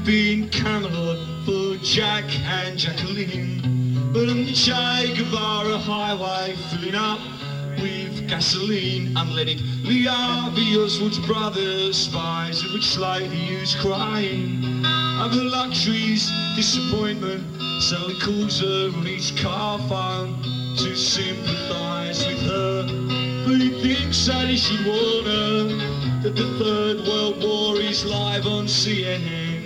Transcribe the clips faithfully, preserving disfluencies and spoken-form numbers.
been Camelot for Jack and Jacqueline, but on the Che Guevara highway filling up with gasoline, unleaded Lee Harvey Oswald's brother spies a rich lady who's crying over luxury's disappointment, so he calls her on his car phone to sympathise with her, but he thinks that he should warn her that the Third World War is live on C N N.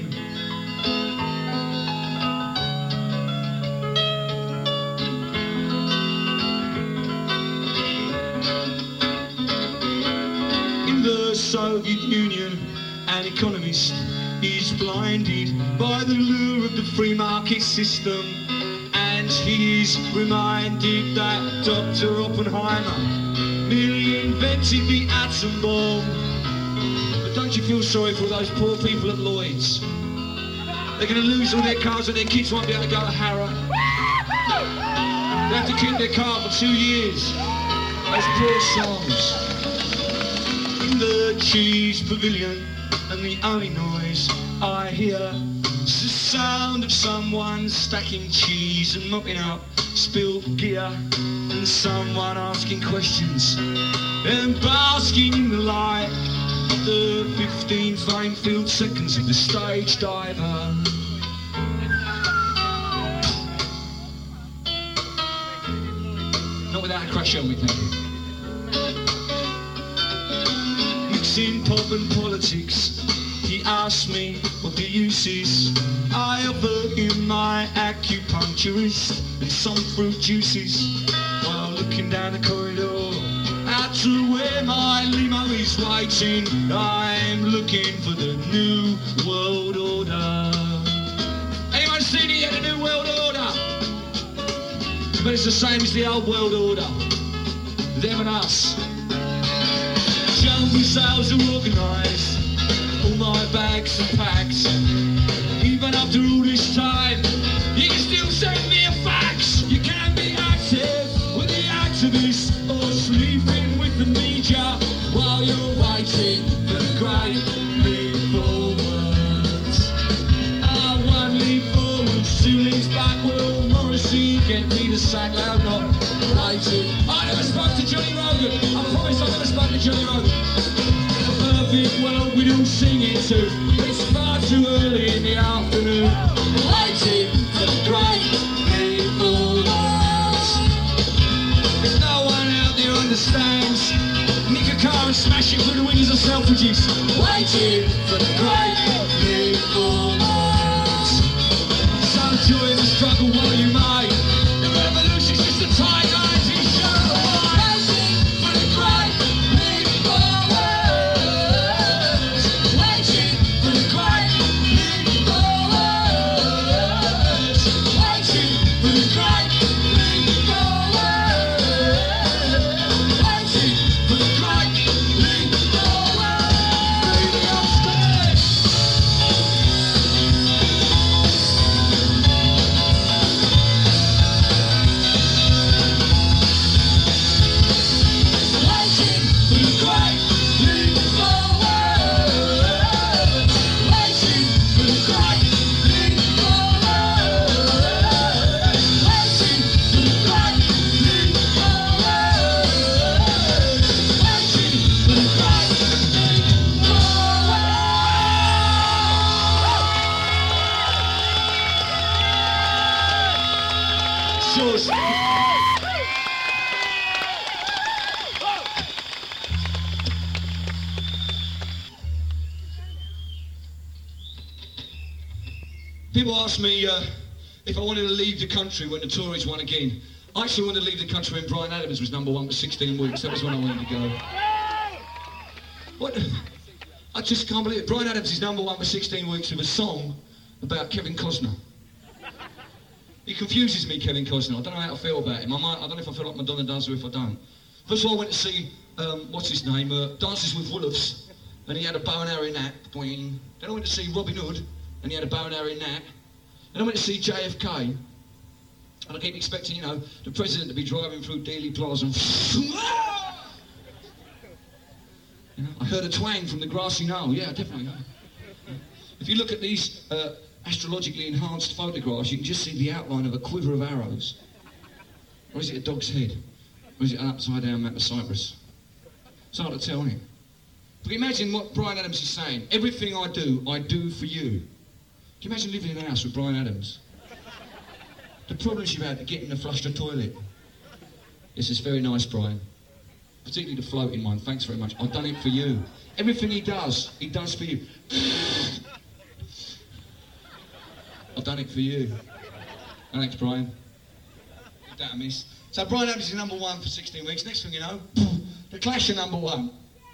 In the Soviet Union, an economist is blinded by the lure of the free market system, and he is reminded that Doctor Oppenheimer merely invented the atom bomb. But don't you feel sorry for those poor people at Lloyd's? They're going to lose all their cars and their kids won't be able to go to Harrow. They have to keep their car for two years. Those poor souls. In the cheese pavilion, and the only noise I hear is the sound of someone stacking cheese and mopping up spilled gear, and someone asking questions and basking in the light of the fifteen flame-filled seconds of the stage diver. Not without a crash helmet, thank you. Mixing pop and politics, he asked me what the use is. I offer him my acupuncturist and some fruit juices, while looking down the corridor out to where my limo is waiting. I'm looking for the New World Order. Anyone seen it yet, the New World Order? But it's the same as the old world order, them and us. Jumping sales are organised, all my bags are packed. Even after all this time, you can still send me a fax. You can be active with the activists, or sleeping with the media while you're waiting for the great leap forwards. Ah, one leap forwards, two leaps back. Will Morrissey get me the sack? I'm not rated. I never spoke to Johnny Rogan. I promise I never spoke to Johnny Rogan. Perfect world we'd all sing it to, but it's far too early in the afternoon. Waiting for the great people. There's no one out there understands. Nick a car and smash it through the windows of Selfridges. Waiting for the great people. So join the struggle while you may. The revolution's just a tight rising show. Waiting for the great people. People ask me uh, if I wanted to leave the country when the Tories won again. I actually wanted to leave the country when Bryan Adams was number one for sixteen weeks. That was when I wanted to go. What? I just can't believe it. Bryan Adams is number one for sixteen weeks with a song about Kevin Costner. He confuses me, Kevin Costner. I don't know how to feel about him. I, might, I don't know if I feel like Madonna does or if I don't. First of all, I went to see, um, what's his name, uh, Dances with Wolves, and he had a bow and arrow in that. Then I went to see Robin Hood, and he had a bow and arrow in that. Then I went to see J F K, and I keep expecting, you know, the president to be driving through Dealey Plaza and you know, I heard a twang from the grassy knoll. Yeah, definitely. If you look at these uh, astrologically enhanced photographs, you can just see the outline of a quiver of arrows. Or is it a dog's head? Or is it an upside-down map of Cyprus? It's hard to tell, isn't it? But imagine what Bryan Adams is saying. Everything I do, I do for you. Can you imagine living in a house with Bryan Adams? The problems you've had to getting to flush the toilet. This is very nice, Bryan. Particularly the floating one. Thanks very much. I've done it for you. Everything he does, he does for you. I've done it for you. Thanks, Bryan. Give that a miss. So Bryan Adams is number one for sixteen weeks. Next thing you know, the Clash are number one.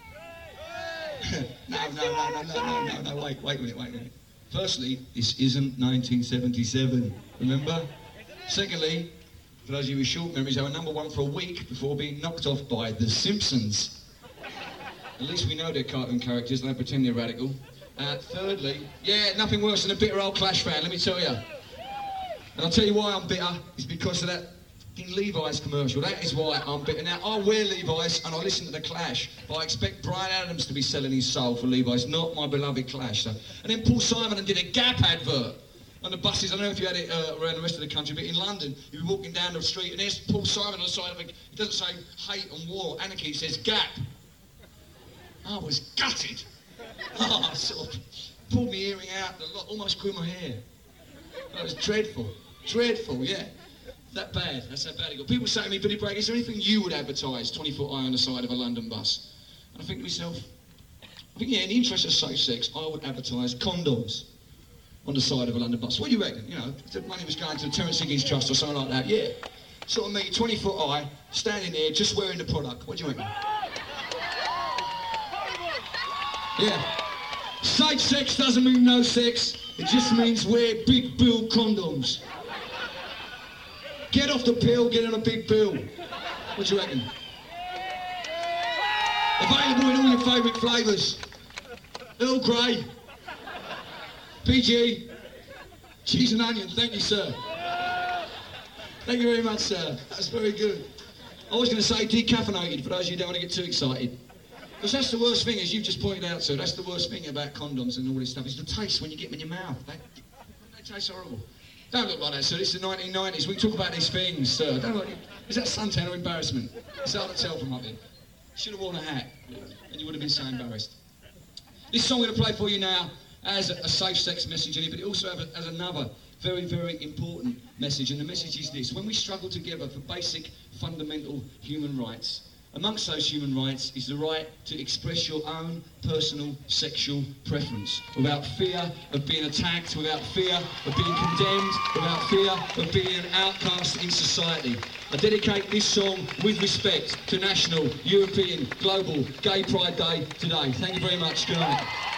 no, no, no, no, no, no, no, no, wait, wait a minute, wait a minute. Firstly, this isn't nineteen seventy-seven, remember? Secondly, for those of you with short memories, they were number one for a week before being knocked off by The Simpsons. At least we know they're cartoon characters, they don't pretend they're radical. Uh, thirdly, yeah, nothing worse than a bitter old Clash fan, let me tell you. And I'll tell you why I'm bitter, it's because of that fucking Levi's commercial. That is why I'm bitter. Now, I wear Levi's and I listen to The Clash, but I expect Bryan Adams to be selling his soul for Levi's, not my beloved Clash. So. And then Paul Simon did a Gap advert on the buses. I don't know if you had it uh, around the rest of the country, but in London, you'd be walking down the street and there's Paul Simon on the side of it. It doesn't say hate and war, anarchy, it says Gap. I was gutted. Oh, I sort of pulled my earring out and almost grew my hair. That was dreadful. Dreadful, yeah. That bad. That's how bad it got. People say to me, Billy Bragg, is there anything you would advertise, twenty-foot eye on the side of a London bus? And I think to myself, I think, yeah, in the interest of safe sex, I would advertise condoms on the side of a London bus. What do you reckon? You know, if the money was going to the Terence Higgins Trust or something like that, yeah. Sort of me, twenty-foot eye, standing there, just wearing the product. What do you reckon? Yeah. Safe sex doesn't mean no sex. It just means wear big bill condoms. Get off the pill, get on a big bill. What do you reckon? Available in all your favourite flavours. Earl Grey. P G. Cheese and onion. Thank you, sir. Thank you very much, sir. That's very good. I was going to say decaffeinated, for those of you who don't want to get too excited. Because that's the worst thing, as you've just pointed out, sir, that's the worst thing about condoms and all this stuff, is the taste when you get them in your mouth. They, they taste horrible. Don't look like that, sir. This is the nineteen nineties. We talk about these things, sir. Don't look, is that suntan or embarrassment? It's hard to tell from up there. Should have worn a hat, and you would have been so embarrassed. This song I'm going to play for you now has a, a safe sex message in it, but it also has, a, has another very, very important message, and the message is this. When we struggle together for basic, fundamental human rights, amongst those human rights is the right to express your own personal sexual preference without fear of being attacked, without fear of being condemned, without fear of being an outcast in society. I dedicate this song with respect to National, European, Global Gay Pride Day today. Thank you very much. Good night.